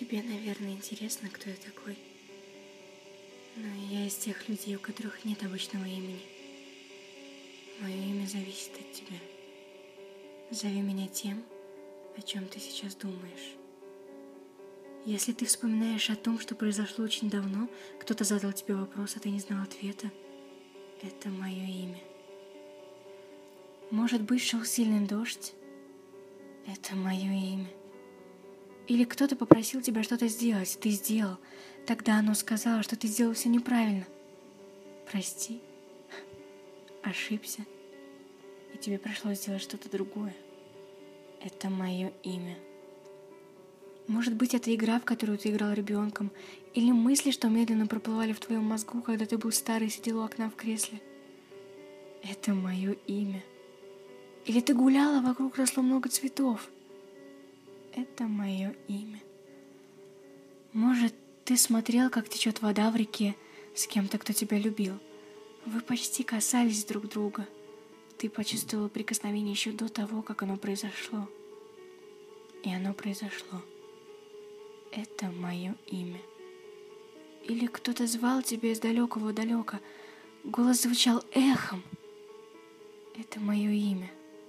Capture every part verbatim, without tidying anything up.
Тебе, наверное, интересно, кто я такой. Но я из тех людей, у которых нет обычного имени. Мое имя зависит от тебя. Зови меня тем, о чем ты сейчас думаешь. Если ты вспоминаешь о том, что произошло очень давно, кто-то задал тебе вопрос, а ты не знал ответа, это мое имя. Может быть, шел сильный дождь, это мое имя. Или кто-то попросил тебя что-то сделать, ты сделал. Тогда оно сказало, что ты сделал все неправильно. Прости, ошибся, и тебе пришлось сделать что-то другое. Это мое имя. Может быть, это игра, в которую ты играл ребенком, или мысли, что медленно проплывали в твоем мозгу, когда ты был старый и сидел у окна в кресле. Это мое имя. Или ты гуляла, вокруг росло много цветов. Это мое имя. Может, ты смотрел, как течет вода в реке с кем-то, кто тебя любил. Вы почти касались друг друга. Ты почувствовал прикосновение еще до того, как оно произошло. И оно произошло. Это мое имя. Или кто-то звал тебя из далекого-далека. Голос звучал эхом. Это мое имя.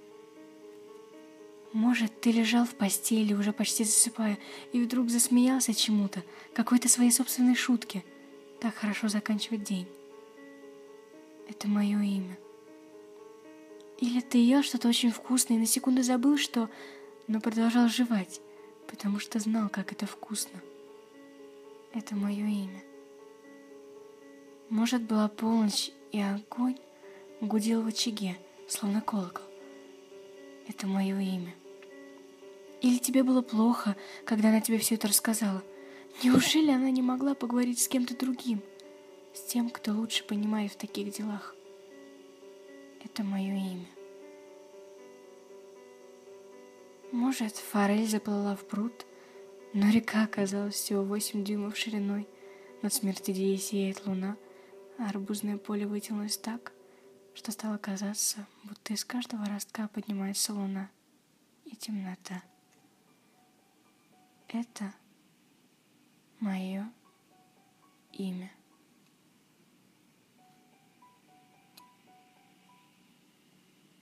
Может, ты лежал в постели, уже почти засыпая, и вдруг засмеялся чему-то, какой-то своей собственной шутке. Так хорошо заканчивать день. Это мое имя. Или ты ел что-то очень вкусное и на секунду забыл, что... но продолжал жевать, потому что знал, как это вкусно. Это мое имя. Может, была полночь, и огонь гудел в очаге, словно колокол. Это мое имя. Или тебе было плохо, когда она тебе все это рассказала? Неужели она не могла поговорить с кем-то другим? С тем, кто лучше понимает в таких делах? Это мое имя. Может, форель заплыла в пруд, но река оказалась всего восемь дюймов шириной. Над смертидеей сияет луна, а арбузное поле вытянулось так, что стало казаться, будто из каждого ростка поднимается луна и темнота. Это мое имя.